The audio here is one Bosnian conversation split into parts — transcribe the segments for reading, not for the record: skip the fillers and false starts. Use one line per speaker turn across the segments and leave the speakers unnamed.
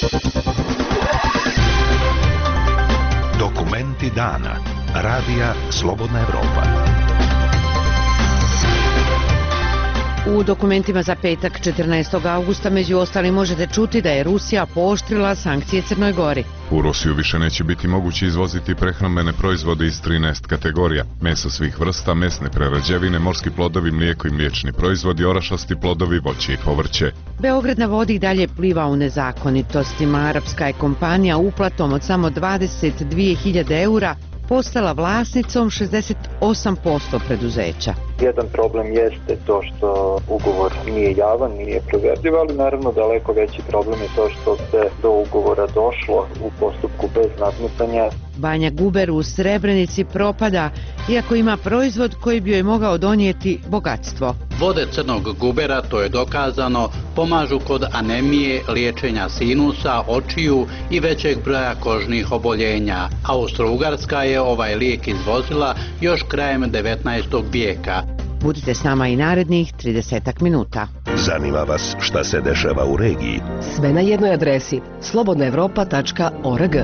Dokumenti dana. Radija Slobodna Evropa.
U dokumentima za petak 14. augusta među ostalim možete čuti da je Rusija pooštrila sankcije Crnoj Gori.
U Rusiju više neće biti moguće izvoziti prehrambene proizvode iz 13 kategorija. Meso svih vrsta, mesne prerađevine, morski plodovi, mlijeko i mliječni proizvodi, orašasti plodovi, voće i povrće.
Beograd na vodi dalje pliva u nezakonitostima. Arapska je kompanija uplatom od samo 22.000 eura postala vlasnicom 68% preduzeća.
Jedan problem jeste to što ugovor nije javan, nije proverljiv, ali naravno daleko veći problem je to što se do ugovora došlo u postupku bez nadmetanja.
Banja Guber u Srebrenici propada, iako ima proizvod koji bi joj mogao donijeti bogatstvo.
Vode Crnog Gubera, to je dokazano, pomažu kod anemije, liječenja sinusa, očiju i većeg broja kožnih oboljenja. Austro-Ugarska je ovaj lijek izvozila još krajem 19. vijeka.
Budite s nama i narednih 30 minuta.
Zanima vas šta se dešava u regiji?
Sve na jednoj adresi slobodnaevropa.org.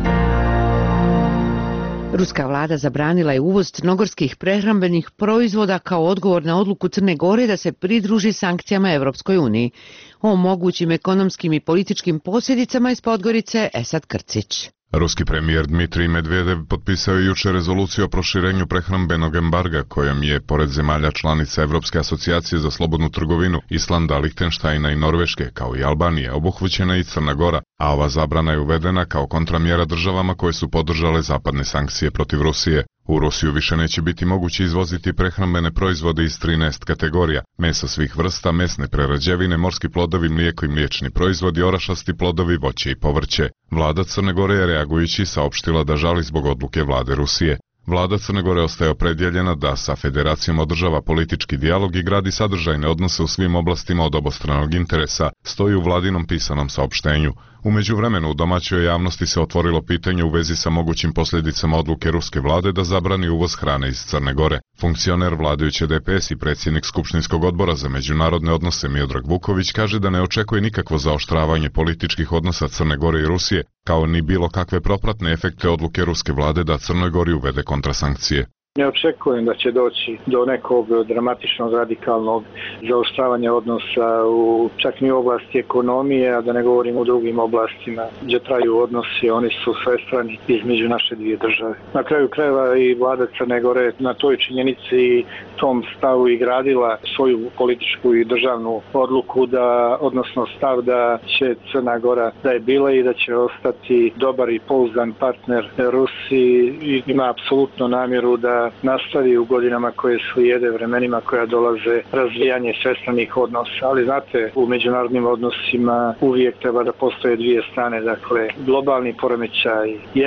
Ruska vlada zabranila je uvoz crnogorskih prehrambenih proizvoda kao odgovor na odluku Crne Gore da se pridruži sankcijama Evropskoj uniji. O mogućim ekonomskim i političkim posljedicama iz Podgorice Esad Krcić.
Ruski premijer Dmitrij Medvedev potpisao je jučer rezoluciju o proširenju prehrambenog embarga kojom je, pored zemalja članica Evropske asocijacije za slobodnu trgovinu, Islanda, Lihtenštajna i Norveške, kao i Albanije, obuhvaćena i Crna Gora, a ova zabrana je uvedena kao kontramjera državama koje su podržale zapadne sankcije protiv Rusije. U Rusiju više neće biti moguće izvoziti prehrambene proizvode iz 13 kategorija, meso svih vrsta, mesne prerađevine, morski plodovi, mlijeko i mliječni proizvodi, orašasti plodovi, voće i povrće. Vlada Crne Gore je reagujući saopštila da žali zbog odluke vlade Rusije. Vlada Crne Gore ostaje opredjeljena da sa federacijom održava politički dijalog i gradi sadržajne odnose u svim oblastima od obostranog interesa, stoji u vladinom pisanom saopštenju. U međuvremenu u domaćoj javnosti se otvorilo pitanje u vezi sa mogućim posljedicama odluke ruske vlade da zabrani uvoz hrane iz Crne Gore. Funkcioner vladajuće DPS i predsjednik Skupštinskog odbora za međunarodne odnose Miodrag Vuković kaže da ne očekuje nikakvo zaoštravanje političkih odnosa Crne Gore i Rusije, kao ni bilo kakve propratne efekte odluke ruske vlade da Crnoj Gori uvede kontrasankcije.
Ne očekujem da će doći do nekog dramatičnog, radikalnog zaoštravanja odnosa u čak ni u oblasti ekonomije, a da ne govorim u drugim oblastima gdje traju odnosi, oni su svestrani između naše dvije države. Na kraju krajeva i vlada Crne Gore na toj činjenici i tom stavu i gradila svoju političku i državnu odluku da, odnosno stav da će Crna Gora da je bila i da će ostati dobar i pouzdan partner Rusiji i ima apsolutno namjeru da nastavi u godinama koje slijede, vremenima koja dolaze, razvijanje svestranih odnosa. Ali znate, u međunarodnim odnosima uvijek treba da postoje dvije strane. Dakle, globalni poremećaj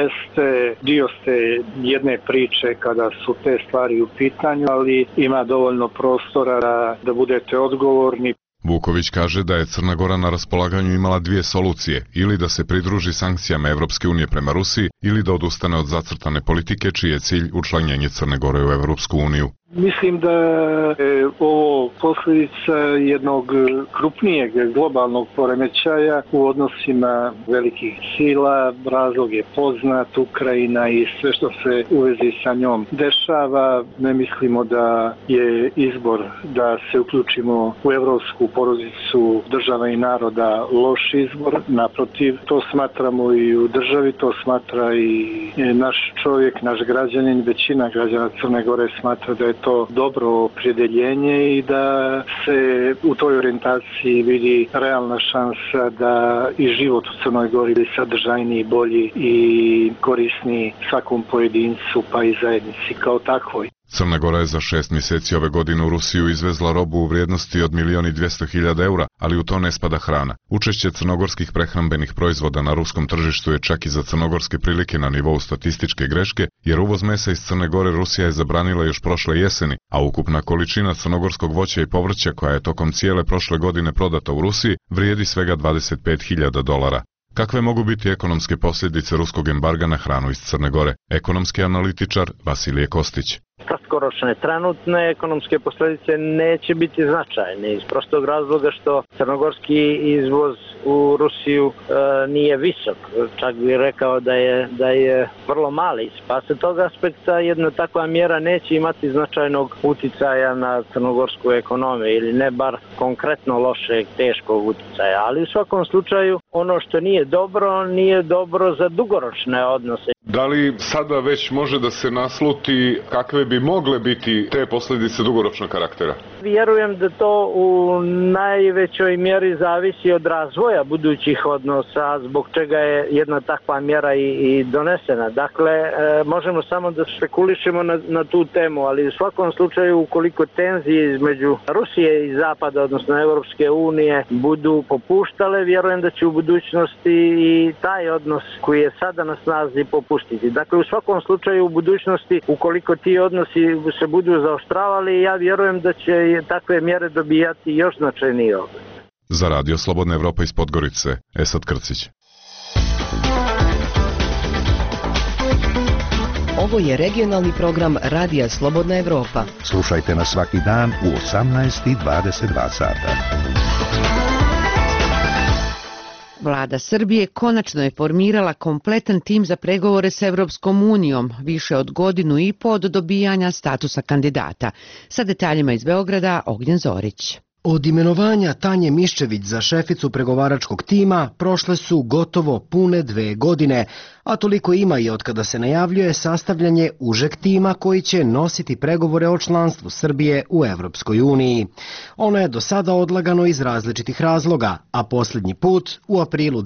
jeste dio ste jedne priče kada su te stvari u pitanju, ali ima dovoljno prostora da budete odgovorni.
Vuković kaže da je Crna Gora na raspolaganju imala dvije solucije, ili da se pridruži sankcijama Evropske unije prema Rusiji, ili da odustane od zacrtane politike čiji je cilj učlanjenje Crne Gore u Evropsku uniju.
Mislim da je ovo posljedica jednog krupnijeg globalnog poremećaja u odnosima velikih sila. Razlog je poznat, Ukrajina i sve što se u vezi sa njom dešava. Ne mislimo da je izbor da se uključimo u evropsku porodicu država i naroda loš izbor. Naprotiv, to smatramo i u državi, to smatra i naš čovjek, naš građanin, većina građana Crne Gore smatra da je to dobro opredjeljenje i da se u toj orijentaciji vidi realna šansa da i život u Crnoj Gori bude sadržajniji, bolji i korisniji svakom pojedincu pa i zajednici kao takvoj.
Crna Gora je za 6 mjeseci ove godine u Rusiju izvezla robu u vrijednosti od 1.200.000 eura, ali u to ne spada hrana. Učešće crnogorskih prehrambenih proizvoda na ruskom tržištu je čak i za crnogorske prilike na nivou statističke greške, jer uvoz mesa iz Crne Gore Rusija je zabranila još prošle jeseni, a ukupna količina crnogorskog voća i povrća koja je tokom cijele prošle godine prodata u Rusiji vrijedi svega $25.000. Kakve mogu biti ekonomske posljedice ruskog embarga na hranu iz Crne Gore? Ekonomski analitičar Vasilije Kostić.
kratkoročne trenutne ekonomske posljedice neće biti značajne iz prostog razloga što crnogorski izvoz u Rusiju nije visok. Čak bih rekao da je vrlo mali. Pa sa tog aspekta jedna takva mjera neće imati značajnog uticaja na crnogorsku ekonomiju ili ne bar konkretno lošeg, teškog uticaja. Ali u svakom slučaju ono što nije dobro za dugoročne odnose.
Da li sada već može da se nasluti kakve bi mogle biti te posljedice dugoročnog karaktera?
Vjerujem da to u najvećoj mjeri zavisi od razvoja budućih odnosa, zbog čega je jedna takva mjera i donesena. Dakle, možemo samo da spekulišemo na tu temu, ali u svakom slučaju ukoliko tenzije između Rusije i Zapada, odnosno Europske unije, budu popuštale, vjerujem da će u budućnosti i taj odnos koji je sada na snazi popustiti. Dakle, u svakom slučaju u budućnosti, ukoliko ti odnosi se budu zaoštravali, ja vjerujem da će takve mjere dobijati još značajniji oblik.
Za Radio Slobodna Evropa iz Podgorice, Esad Krcić.
Ovo je regionalni program Radija Slobodna Evropa.
Slušajte nas svaki dan u 18:22 sata.
Vlada Srbije konačno je formirala kompletan tim za pregovore s Evropskom unijom, više od godinu i po od dobijanja statusa kandidata. Sa detaljima iz Beograda, Ognjen Zorić.
Od imenovanja Tanje Miščević za šeficu pregovaračkog tima prošle su gotovo pune 2 godine, a toliko ima i od kada se najavljuje sastavljanje užeg tima koji će nositi pregovore o članstvu Srbije u Evropskoj uniji. Ono je do sada odlagano iz različitih razloga, a posljednji put, u aprilu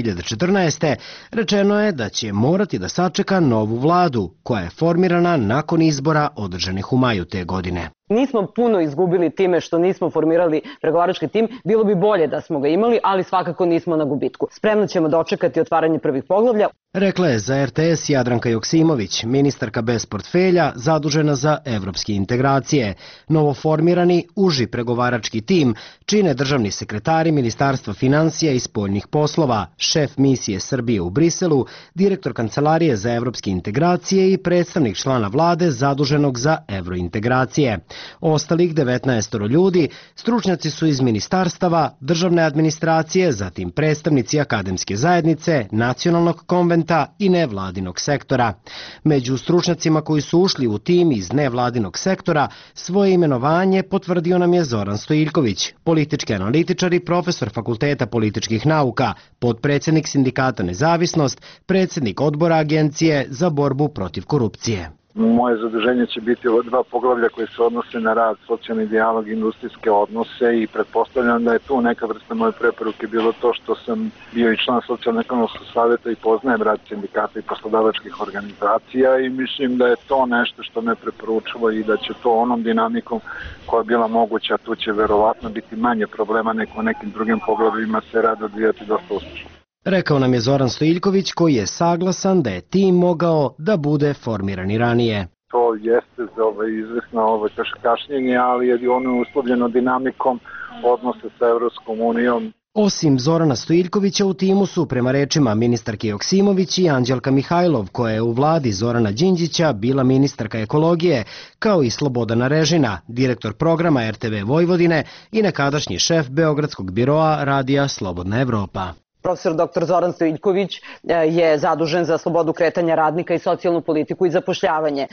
2014. rečeno je da će morati da sačeka novu vladu, koja je formirana nakon izbora održanih u maju te godine.
Nismo puno izgubili time što nismo formirali pregovarački tim, bilo bi bolje da smo ga imali, ali svakako nismo na gubitku. Spremno ćemo dočekati otvaranje prvih poglavlja.
Rekla je za RTS Jadranka Joksimović, ministarka bez portfelja zadužena za evropske integracije. Novoformirani uži pregovarački tim čine državni sekretari Ministarstva financija i spoljnih poslova, šef misije Srbije u Briselu, direktor Kancelarije za evropske integracije i predstavnik člana vlade zaduženog za evrointegracije. Ostalih 19 ljudi stručnjaci su iz ministarstava, državne administracije, zatim predstavnici akademske zajednice, nacionalnog konventa i nevladinog sektora. Među stručnjacima koji su ušli u tim iz nevladinog sektora, svoje imenovanje potvrdio nam je Zoran Stojiljković, politički analitičar i profesor Fakulteta političkih nauka, potpredsjednik Sindikata Nezavisnost, predsjednik odbora Agencije za borbu protiv korupcije.
Moje zaduženje će biti ova 2 poglavlja koje se odnose na rad, socijalni dijalog i industrijske odnose i pretpostavljam da je tu neka vrsta moje preporuke bilo to što sam bio i član socijalno-ekonomskog savjeta i poznajem rad sindikata i poslodavačkih organizacija i mislim da je to nešto što me preporučilo i da će to onom dinamikom koja je bila moguća, tu će verovatno biti manje problema nego u nekim drugim poglavljima se rad odvijati dosta uspješno.
Rekao nam je Zoran Stojiljković koji je saglasan da je tim mogao da bude formiran i ranije.
To jeste izvesno kašnjenje, ali je ono uslovljeno dinamikom odnose sa Evropskom unijom.
Osim Zorana Stojiljkovića u timu su, prema rečima ministarke Joksimović, i Anđelka Mihajlov, koja je u vladi Zorana Đinđića bila ministarka ekologije, kao i Slobodana Režina, direktor programa RTV Vojvodine i nekadašnji šef Beogradskog biroa Radija Slobodna Evropa.
Profesor dr. Zoran Stojiljković je zadužen za slobodu kretanja radnika i socijalnu politiku i zapošljavanje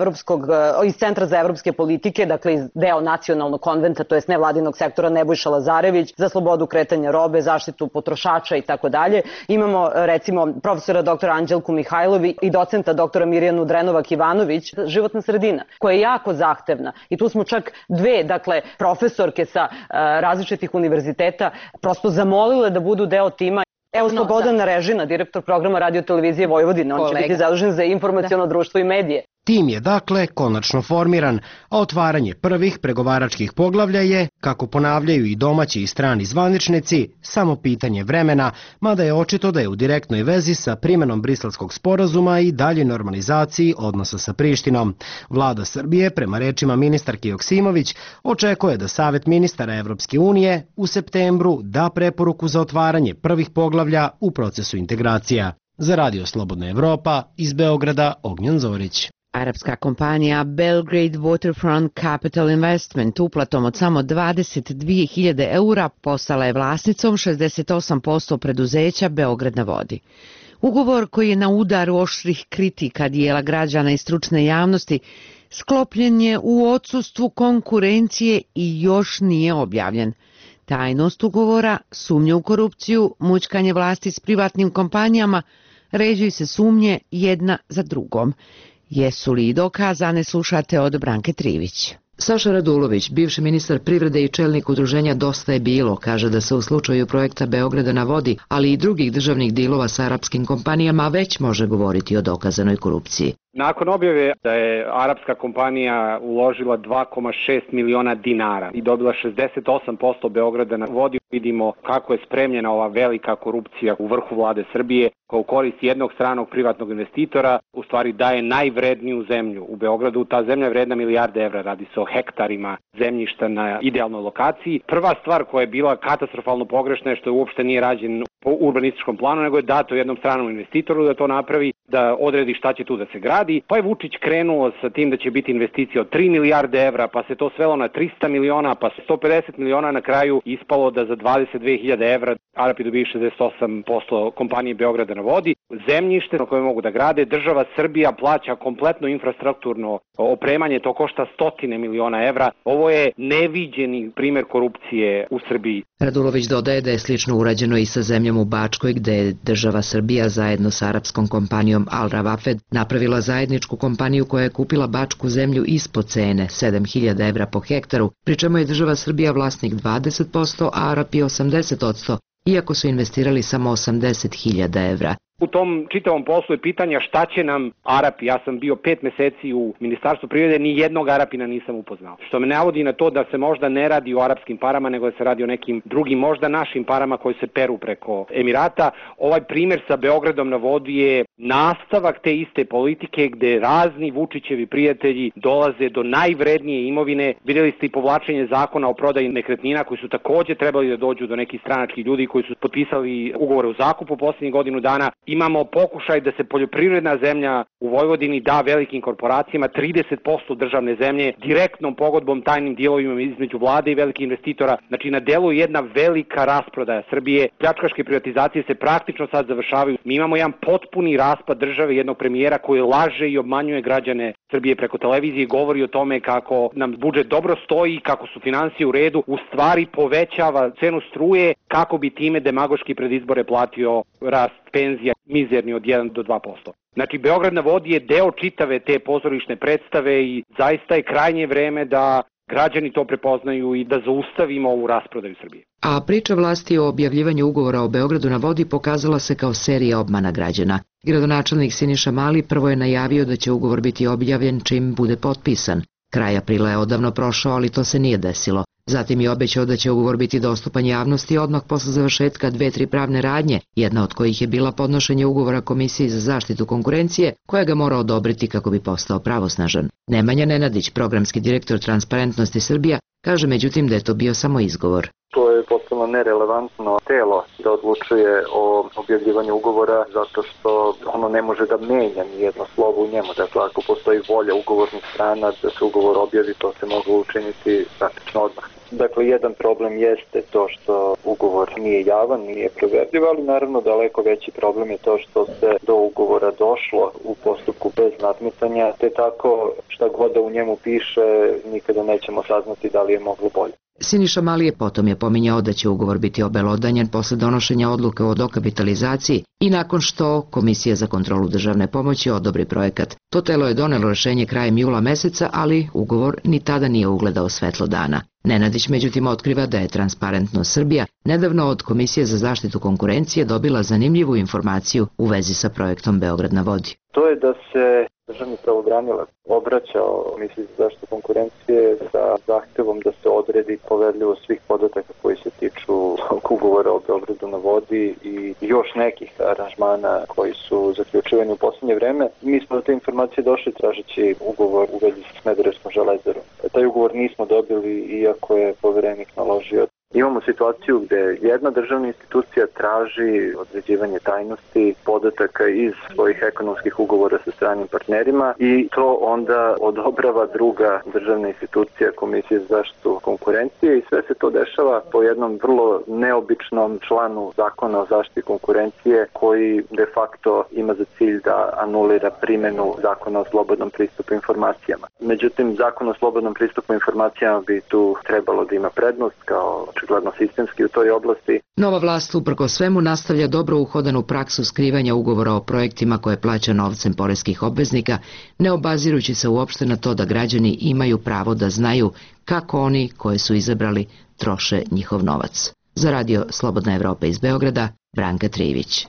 iz Centra za evropske politike, dakle iz deo nacionalnog konventa, to jest nevladinog sektora Nebojša Lazarević, za slobodu kretanja robe, zaštitu potrošača i tako dalje. Imamo recimo profesora dr. Anđelku Mihajlovi i docenta dr. Mirjanu Drenovac-Ivanović, životna sredina, koja je jako zahtevna. I tu smo čak 2, profesorke sa različitih univerziteta prosto zamolile da budu deo tima. Evo Slobodana Režina, direktor programa Radio televizije Vojvodine, on će biti zadužen za informaciono društvo i medije.
Tim je dakle konačno formiran, a otvaranje prvih pregovaračkih poglavlja je, kako ponavljaju i domaći i strani zvaničnici, samo pitanje vremena, mada je očito da je u direktnoj vezi sa primenom Briselskog sporazuma i daljoj normalizaciji odnosa sa Prištinom. Vlada Srbije, prema rečima ministarke Joksimović, očekuje da Savet ministara Evropske unije u septembru da preporuku za otvaranje prvih poglavlja u procesu integracija. Za Radio Slobodna Evropa, iz Beograda, Ognjen Zorić.
Arapska kompanija Belgrade Waterfront Capital Investment uplatom od samo 22.000 eura postala je vlasnicom 68% preduzeća Beograd na vodi. Ugovor koji je na udaru oštrih kritika dijela građana i stručne javnosti sklopljen je u odsustvu konkurencije i još nije objavljen. Tajnost ugovora, sumnje u korupciju, mućkanje vlasti s privatnim kompanijama, ređuju se sumnje jedna za drugom. Jesu li i dokazane, slušate od Branke Trivić.
Saša Radulović, bivši ministar privrede i čelnik udruženja Dosta je bilo, kaže da se u slučaju projekta Beograda na vodi, ali i drugih državnih dilova sa arapskim kompanijama već može govoriti o dokazanoj korupciji.
Nakon objave da je arapska kompanija uložila 2,6 miliona dinara i dobila 68% Beograda na vodi, vidimo kako je spremljena ova velika korupcija u vrhu vlade Srbije, koja u korist jednog stranog privatnog investitora u stvari daje najvredniju zemlju u Beogradu. Ta zemlja je vredna milijarde evra, radi se o hektarima zemljišta na idealnoj lokaciji. Prva stvar koja je bila katastrofalno pogrešna je što je uopšte nije rađen po urbanističkom planu, nego je dato jednom stranom investitoru da to napravi, da odredi šta će tu da se gradi. Pa je Vučić krenuo sa tim da će biti investicija od 3 milijarde evra, pa se to svelo na 300 miliona, pa 150 miliona, na kraju ispalo da za 22.000 evra Arapi dobiju 68% kompanije Beograda na vodi. Zemljište na koje mogu da grade, država Srbija plaća kompletno infrastrukturno opremanje, to košta stotine miliona evra. Ovo je neviđeni primer korupcije u Srbiji.
Radulović dodaje da je slično urađeno i sa zemljom u Bačkoj, gde je država Srbija zajedno sa arapskom kompanijom Al Rawafed napravila zajedničku kompaniju koja je kupila bačku zemlju ispod cene 7.000 evra po hektaru, pri čemu je država Srbija vlasnik 20%, a Arapi 80%, iako su investirali samo 80.000 evra.
U tom čitavom poslu je pitanja šta će nam Arapi. Ja sam bio 5 meseci u Ministarstvu privrede, ni jednog Arapina nisam upoznao. Što me navodi na to da se možda ne radi o arapskim parama, nego da se radi o nekim drugim, možda našim parama koji se peru preko Emirata. Ovaj primer sa Beogradom na vodi je nastavak te iste politike gde razni Vučićevi prijatelji dolaze do najvrednije imovine. Vidjeli ste i povlačenje zakona o prodaji nekretnina koji su takođe trebali da dođu do nekih stranačkih ljudi koji su potpisali ugovore o zakupu poslednjih godinu dana. Imamo pokušaj da se poljoprivredna zemlja u Vojvodini da velikim korporacijama, 30% državne zemlje, direktnom pogodbom, tajnim dijelovima između vlade i velikih investitora. Znači, na delu je jedna velika rasprodaja Srbije. Pljačkaške privatizacije se praktično sad završavaju. Mi imamo jedan potpuni raspad države, jednog premijera koji laže i obmanjuje građane Srbije preko televizije, govori o tome kako nam budžet dobro stoji, kako su finansije u redu, u stvari povećava cenu struje kako bi time demagoški pred izbore platio rast penzija mizerni od 1 do 2%. Znači, Beograd na vodi je deo čitave te pozorišne predstave i zaista je krajnje vreme da građani to prepoznaju i da zaustavimo ovu rasprodaju Srbije.
A priča vlasti o objavljivanju ugovora o Beogradu na vodi pokazala se kao serija obmana građana. Gradonačelnik Siniša Mali prvo je najavio da će ugovor biti objavljen čim bude potpisan. Kraj aprila je odavno prošao, ali to se nije desilo. Zatim je obećao da će ugovor biti dostupan javnosti odmah posle završetka 2-3 pravne radnje, jedna od kojih je bila podnošenje ugovora Komisiji za zaštitu konkurencije, koja ga mora odobriti kako bi postao pravosnažan. Nemanja Nenadić, programski direktor Transparentnosti Srbija, kaže međutim da je to bio samo izgovor.
To je potpuno nerelevantno telo da odlučuje o objavljivanju ugovora zato što ono ne može da menja ni jedno slovo u njemu. Dakle, ako postoji volja ugovornih strana da se ugovor objavi, to se može učiniti praktično odmah. Dakle, jedan problem jeste to što ugovor nije javan, nije proverljiv, ali naravno daleko veći problem je to što se do ugovora došlo u postupku bez nadmetanja, te tako šta god da u njemu piše nikada nećemo saznati da li je moglo bolje.
Siniša Mali potom je pominjao da će ugovor biti obelodanjen posle donošenja odluke o dokapitalizaciji i nakon što Komisija za kontrolu državne pomoći odobri projekat. To telo je donelo rešenje krajem jula meseca, ali ugovor ni tada nije ugledao svetlo dana. Nenadić međutim otkriva da je Transparentnost Srbija nedavno od Komisije za zaštitu konkurencije dobila zanimljivu informaciju u vezi sa projektom Beograd na vodi.
To je da se državni pravobranilac obraćao Komisiji za zaštitu konkurencije sa zahtevom da se odredi poverljivost svih podataka koji se tiču ugovora o Beogradu na vodi i još nekih aranžmana koji su zaključivani u poslednje vreme. Mi smo do te informacije došli tražeći ugovor u vezi sa Smederevskom železarom. Taj ugovor nismo dobili, iako je poverenik naložio Imamo situaciju gde jedna državna institucija traži određivanje tajnosti podataka iz svojih ekonomskih ugovora sa stranim partnerima i to onda odobrava druga državna institucija, Komisija za zaštitu konkurencije, i sve se to dešava po jednom vrlo neobičnom članu Zakona o zaštiti konkurencije koji de facto ima za cilj da anulira primenu Zakona o slobodnom pristupu informacijama. Međutim, Zakon o slobodnom pristupu informacijama bi tu trebalo da ima prednost kao očigledno sistemski u toj oblasti.
Nova vlast uprko svemu nastavlja dobro uhodanu praksu skrivanja ugovora o projektima koje plaća novcem poreskih obveznika, ne obazirući se uopšte na to da građani imaju pravo da znaju kako oni koje su izabrali troše njihov novac. Za radio Slobodna Evropa iz Beograda, Branka Trivić.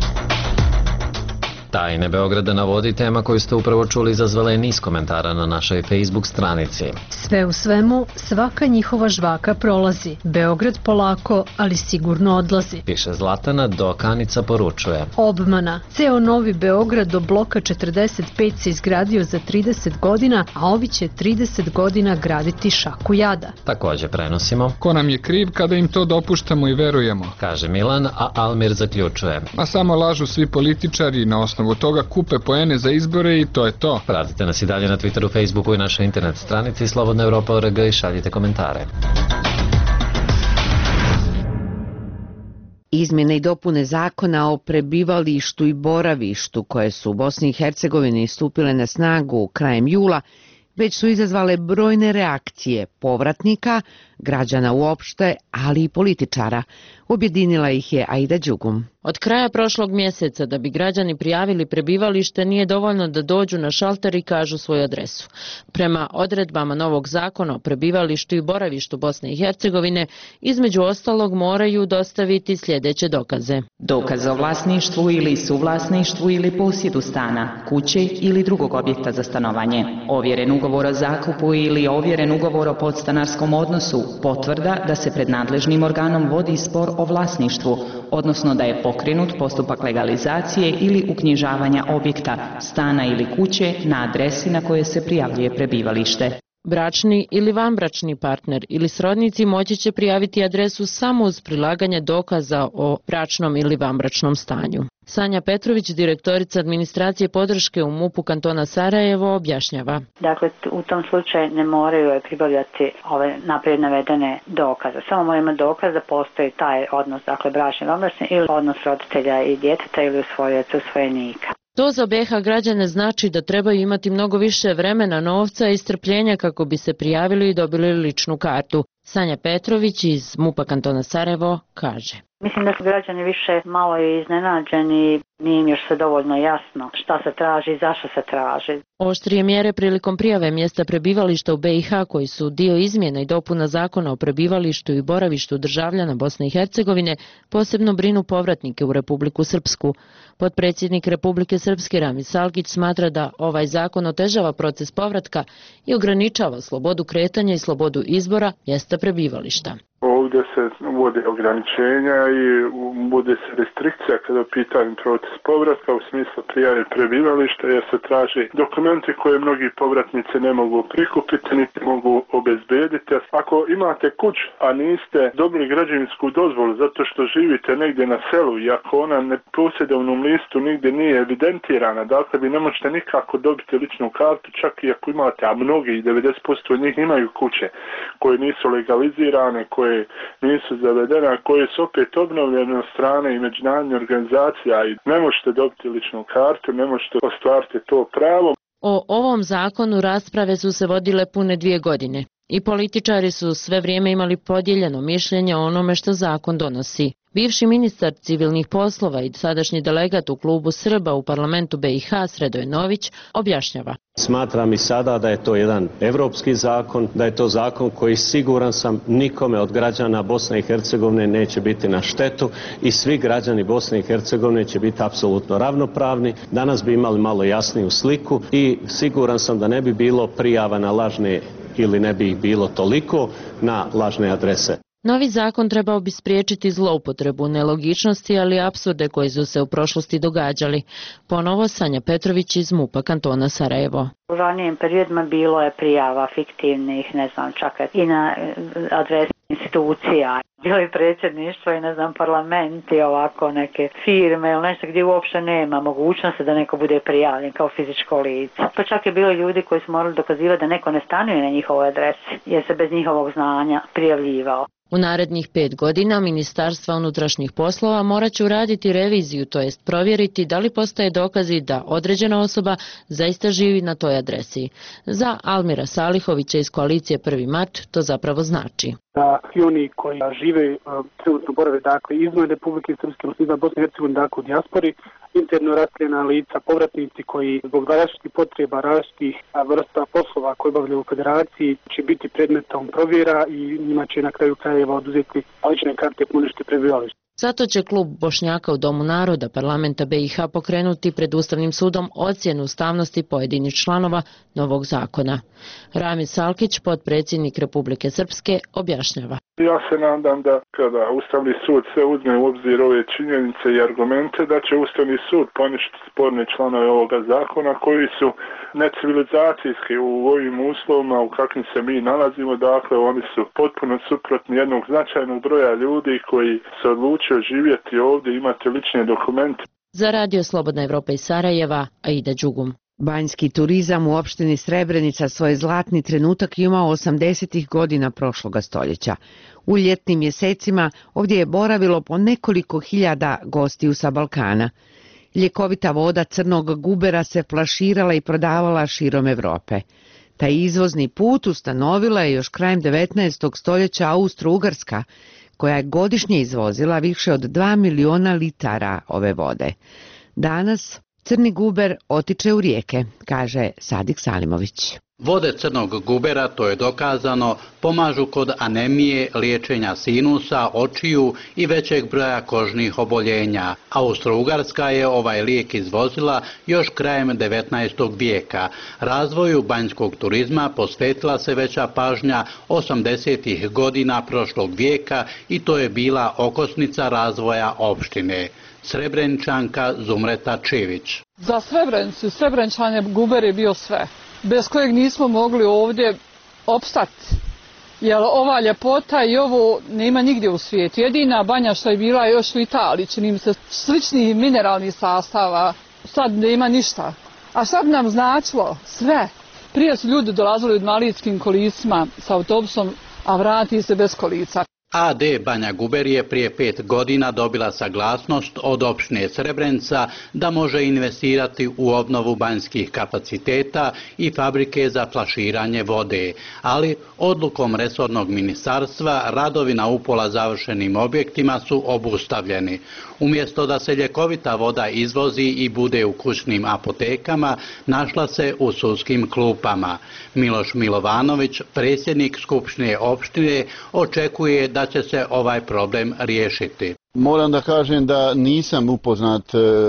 Tajne Beograda na vodi, tema koju ste upravo čuli, izazvala je niz komentara na našoj Facebook stranici.
Sve u svemu, svaka njihova žvaka prolazi. Beograd polako, ali sigurno odlazi.
Piše Zlatana, dok Anica poručuje.
Obmana. Ceo Novi Beograd do bloka 45 se izgradio za 30 godina, a ovi će 30 godina graditi šaku jada.
Također prenosimo.
Ko nam je kriv kada im to dopuštamo i verujemo?
Kaže Milan, a Almir zaključuje.
A samo lažu svi političari, na osnovu toga kupe poene za izbore i to je to.
Pratite nas i dalje na Twitteru, Facebooku i našoj internet stranici Slobodna Evropa.org i šaljite komentare.
Izmjene i dopune zakona o prebivalištu i boravištu koje su u Bosni i Hercegovini stupile na snagu krajem jula već su izazvale brojne reakcije povratnika, građana uopšte, ali i političara. Objedinila ih je Aida Đugum.
Od kraja prošlog mjeseca da bi građani prijavili prebivalište nije dovoljno da dođu na šalter i kažu svoju adresu. Prema odredbama novog zakona o prebivalištu i boravištu Bosne i Hercegovine, između ostalog moraju dostaviti sljedeće dokaze.
Dokaz o vlasništvu ili suvlasništvu ili posjedu stana, kuće ili drugog objekta za stanovanje, ovjeren ugovor o zakupu ili ovjeren ugovor o podstanarskom odnosu, potvrda da se pred nadležnim organom vodi spor o vlasništvu, odnosno da je pokrenut postupak legalizacije ili uknjižavanja objekta, stana ili kuće na adresi na kojoj se prijavljuje prebivalište.
Bračni ili vanbračni partner ili srodnici moći će prijaviti adresu samo uz prilaganje dokaza o bračnom ili vanbračnom stanju. Sanja Petrović, direktorica administracije podrške u MUP-u kantona Sarajevo, objašnjava.
Dakle, u tom slučaju ne moraju pribavljati ove naprijed navedene dokaze. Samo moraju imati dokaz da postoji taj odnos, dakle bračni i vanbračni ili odnos roditelja i djeteta ili usvojioca usvojenika.
To za BiH građane znači da trebaju imati mnogo više vremena, novca i strpljenja kako bi se prijavili i dobili ličnu kartu. Sanja Petrović iz MUP-a kantona Sarajevo kaže.
Mislim da su građani više malo iznenađeni, nije im još sve dovoljno jasno šta se traži i zašto se traži.
Oštrije mjere prilikom prijave mjesta prebivališta u BiH koji su dio izmjena i dopuna zakona o prebivalištu i boravištu državljana Bosne i Hercegovine posebno brinu povratnike u Republiku Srpsku. Potpredsjednik Republike Srpske Rami Salgić smatra da ovaj zakon otežava proces povratka i ograničava slobodu kretanja i slobodu izbora mjesta prebivališta.
Ovdje se uvode ograničenja i bude se restrikcija kada je pitanje proces povratka u smislu prijave prebivališta jer se traži dokumenti koje mnogi povratnici ne mogu prikupiti niti mogu obezbediti. Ako imate kuću, a niste dobili građevinsku dozvolu zato što živite negdje na selu i ako ona ne posjedovnom listu nigdje nije evidentirana, dakle vi ne možete nikako dobiti ličnu kartu čak i ako imate, a mnogi 90% od njih imaju kuće koje nisu legalizirane, koje nisu zavedene, koje su opet obnovljene od strane i međunarodnih organizacija i ne možete dobiti ličnu kartu, ne možete ostvariti to pravo.
O ovom zakonu rasprave su se vodile pune 2 godine i političari su sve vrijeme imali podijeljeno mišljenje o onome što zakon donosi. Bivši ministar civilnih poslova i sadašnji delegat u klubu Srba u parlamentu BiH Sredoje Nović objašnjava.
Smatram i sada da je to jedan evropski zakon, da je to zakon koji siguran sam nikome od građana Bosne i Hercegovine neće biti na štetu i svi građani Bosne i Hercegovine će biti apsolutno ravnopravni. Danas bi imali malo jasniju sliku i siguran sam da ne bi bilo prijava na lažne ili ne bi ih bilo toliko na lažne adrese.
Novi zakon trebao bi spriječiti zloupotrebu, nelogičnosti, ali i apsurde koji su se u prošlosti događali. Ponovo Sanja Petrović iz MUP-a kantona Sarajevo.
U ranijim periodima bilo je prijava fiktivnih, ne znam, čak i na adresi institucija. Bilo i predsjedništvo i parlamenti, ovako neke firme ili nešto gdje uopšte nema mogućnosti da neko bude prijavljen kao fizičko lice. Pa čak je bilo ljudi koji su morali dokazivati da neko ne stanuje na njihovoj adresi jer se bez njihovog znanja prijavljivao.
U narednih 5 godina Ministarstva unutrašnjih poslova morat će uraditi reviziju, to jest provjeriti da li postoje dokazi da određena osoba zaista živi na toj adresi. Za Almira Salihovića iz koalicije Prvi mart to zapravo znači.
Da i oni koji žive trenutno borave izvan Republike Srpske, izvan Bosne i Hercegovine, u dijaspori, interno raseljena lica, povratnici koji zbog različitih potreba, različitih vrsta poslova koje obavljaju u federaciji će biti predmetom provjera i njima će na kraju krajeva oduzeti lične karte puništi prebivalište.
Zato će klub Bošnjaka u Domu naroda parlamenta BiH pokrenuti pred Ustavnim sudom ocjenu ustavnosti pojedinih članova novog zakona. Ramil Salkić, potpredsjednik Republike Srpske, objašnjava.
Ja se nadam da kada Ustavni sud sve uzme u obzir ove činjenice i argumente, da će Ustavni sud poništiti sporne članove ovoga zakona koji su necivilizacijski u ovim uslovima u kakvim se mi nalazimo. Dakle, oni su potpuno suprotni jednog značajnog broja ljudi koji se odlučio živjeti ovdje i imati lične dokumente.
Za Radio Slobodna Evropa iz Sarajeva, Aida Đugum.
Banjski turizam u opštini Srebrenica svoj zlatni trenutak imao 80. godina prošloga stoljeća. U ljetnim mjesecima ovdje je boravilo po nekoliko hiljada gostiju sa Balkana. Ljekovita voda crnog gubera se flaširala i prodavala širom Evrope. Taj izvozni put ustanovila je još krajem 19. stoljeća Austro-Ugarska, koja je godišnje izvozila više od 2 miliona litara ove vode. Danas crni guber otiče u rijeke, kaže Sadik Salimović.
Vode crnog gubera, to je dokazano, pomažu kod anemije, liječenja sinusa, očiju i većeg broja kožnih oboljenja. Austro-Ugarska je ovaj lijek izvozila još krajem 19. vijeka. Razvoju banjskog turizma posvetila se veća pažnja 80. godina prošlog vijeka i to je bila okosnica razvoja opštine. Srebreničanka Zumreta Čivić.
Za Srebrenicu i Srebrenčane guber je bio sve, bez kojeg nismo mogli ovdje opstati. Jer ova ljepota i ovo nema nigdje u svijetu. Jedina banja što je bila još u Italiji, čini mi se, sličnih mineralnih sastava, sad nema ništa. A sad nam značilo sve. Prije su ljudi dolazili u invalidskim kolicima s autobusom, a vrati se bez kolica.
AD Banja Guber je prije 5 godina dobila saglasnost od opštine Srebrenica da može investirati u obnovu banjskih kapaciteta i fabrike za flaširanje vode, ali odlukom resornog ministarstva radovi na upola završenim objektima su obustavljeni. Umjesto da se ljekovita voda izvozi i bude u kućnim apotekama, našla se u sudskim klupama. Miloš Milovanović, predsjednik Skupštine opštine, očekuje da će se ovaj problem riješiti.
Moram da kažem da nisam upoznat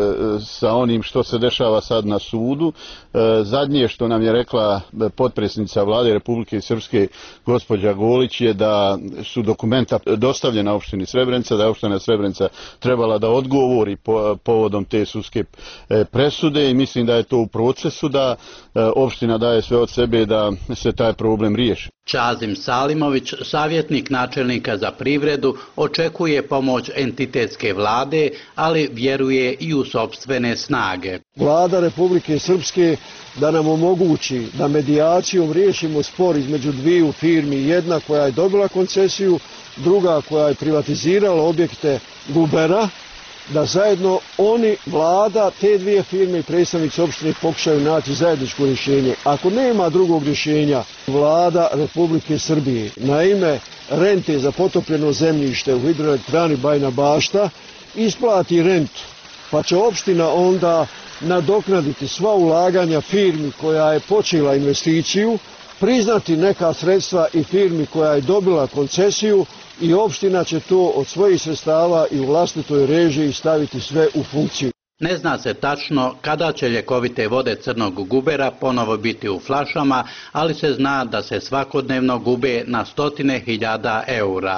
sa onim što se dešava sad na sudu. Zadnje što nam je rekla potpredsjednica Vlade Republike Srpske gospođa Golić je da su dokumenta dostavljena opštini Srebrenica, da je opština Srebrenica trebala da odgovori povodom te sudske presude i mislim da je to u procesu, da opština daje sve od sebe da se taj problem riješi.
Čazim Salimović, savjetnik načelnika za privredu, očekuje pomoć entitetske vlade, ali vjeruje i u sopstvene snage.
Vlada Republike Srpske da nam omogući da medijacijom riješimo spor između dviju firmi, jedna koja je dobila koncesiju, druga koja je privatizirala objekte gubera, da zajedno oni, vlada, te dvije firme i predstavnici opštine pokušaju naći zajedničko rješenje. Ako nema drugog rješenja, Vlada Republike Srbije na ime rente za potopljeno zemljište u hidroelektrani Bajina Bašta isplati rentu, pa će opština onda nadoknaditi sva ulaganja firmi koja je počela investiciju, priznati neka sredstva i firmi koja je dobila koncesiju i opština će to od svojih sredstava i u vlastitoj režiji staviti sve u funkciju.
Ne zna se tačno kada će ljekovite vode crnog gubera ponovo biti u flašama, ali se zna da se svakodnevno gube na 100.000 eura.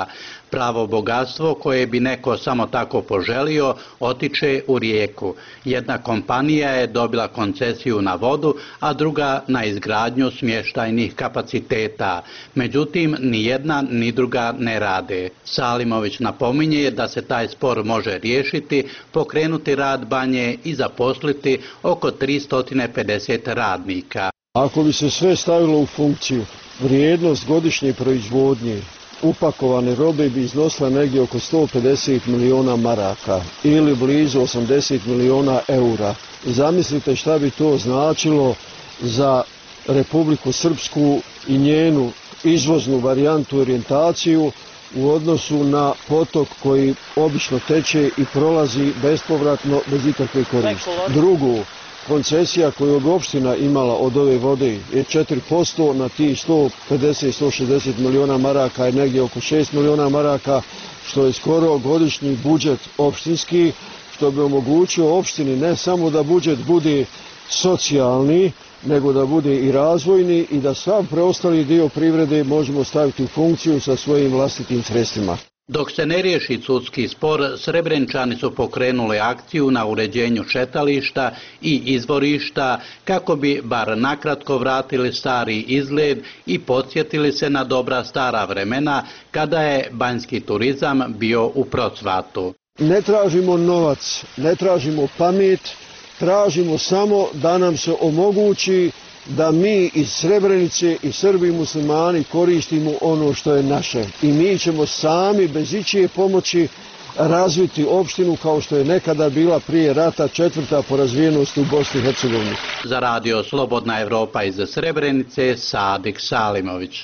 Pravo bogatstvo koje bi neko samo tako poželio otiče u rijeku. Jedna kompanija je dobila koncesiju na vodu, a druga na izgradnju smještajnih kapaciteta. Međutim, ni jedna ni druga ne rade. Salimović napominje da se taj spor može riješiti, pokrenuti rad banje i zaposliti oko 350 radnika.
Ako bi se sve stavilo u funkciju, vrijednost godišnje proizvodnje upakovane robe bi iznosila negdje oko 150 miliona maraka ili blizu 80 miliona eura. Zamislite šta bi to značilo za Republiku Srpsku i njenu izvoznu varijantu orijentaciju u odnosu na potok koji obično teče i prolazi bespovratno bez ikakve koristi. Drugu, koncesija koju bi opština imala od ove vode je 4%, na tih 150-160 miliona maraka je negdje oko 6 miliona maraka, što je skoro godišnji budžet opštinski, što bi omogućio opštini ne samo da budžet bude socijalni, nego da bude i razvojni i da sav preostali dio privrede možemo staviti u funkciju sa svojim vlastitim sredstvima.
Dok se ne riješi sudski spor, Srebrenčani su pokrenuli akciju na uređenju šetališta i izvorišta kako bi bar nakratko vratili stari izgled i podsjetili se na dobra stara vremena kada je banjski turizam bio u procvatu.
Ne tražimo novac, ne tražimo pamet, tražimo samo da nam se omogući da mi iz Srebrenice i Srbi i muslimani koristimo ono što je naše. I mi ćemo sami bez ičije pomoći razviti opštinu kao što je nekada bila prije rata 4. po razvijenosti u Bosni i Hercegovini.
Za radio Slobodna Evropa iz Srebrenice, Sadik Salimović.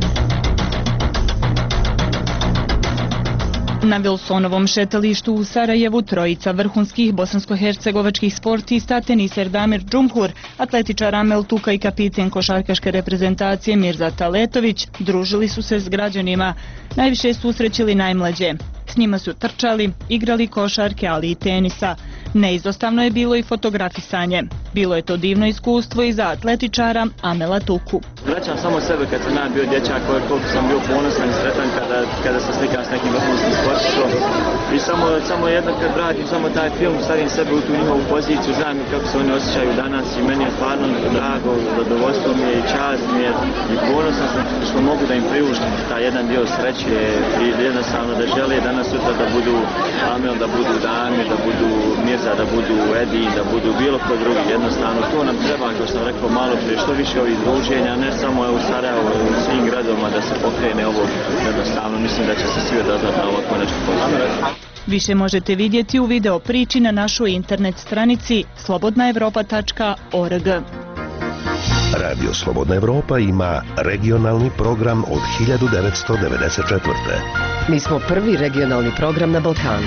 Na Vilsonovom šetalištu u Sarajevu trojica vrhunskih bosansko-hercegovačkih sportista, teniser Damir Džumhur, atletičar Amel Tuka i kapiten košarkaške reprezentacije Mirza Taletović družili su se s građanima. Najviše susrećili najmlađe. S njima su trčali, igrali košarke, ali i tenisa. Neizostavno je bilo i fotografisanje. Bilo je to divno iskustvo i za atletičara Amela Tuku.
Vraćam samo sebe kad sam bio dječak, koliko sam bio ponosan i sretan kada se slikam s nekim vrhunskim sportistom. I samo jedno kad vratim samo taj film, stavim sebe u tu njihovu poziciju, znam kako se oni osjećaju danas i meni je stvarno drago, zadovoljstvo mi je i čast mi je i ponosan sam što mogu da im priuštim taj jedan dio sreće i jednostavno da žele danas sutra da budu Amel, da budu Damir, da budu Mirza, da budu Edi, da budu bilo ko drugi. Jednostavno to nam treba, kao što sam rekao malo prije, što više ovih druženja, ne samo u Sarajevu, u svim gradovima da se pokrene ovo. Jednostavno mislim da će se svi odazvati na ovako nešto pozitivno.
Više možete vidjeti u video priči na našoj internet stranici slobodnaevropa.org.
Radio Slobodna Evropa ima regionalni program od 1994.
Mi smo prvi regionalni program na Balkanu.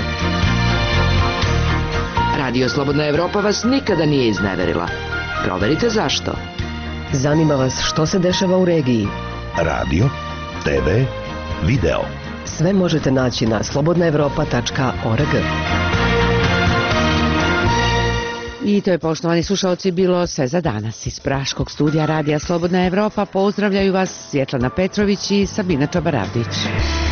Radio Slobodna Evropa vas nikada nije izneverila. Proverite zašto. Zanima vas što se dešava u regiji.
Radio, TV, video.
Sve možete naći na slobodnaevropa.org.
I to je, poštovani slušalci, bilo sve za danas. Iz Praškog studija Radija Slobodna Evropa pozdravljaju vas Svjetlana Petrović i Sabina Čabaravdić.